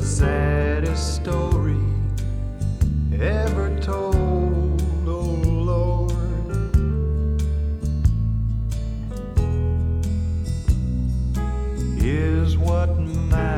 saddest story ever told, oh Lord. Is what matters.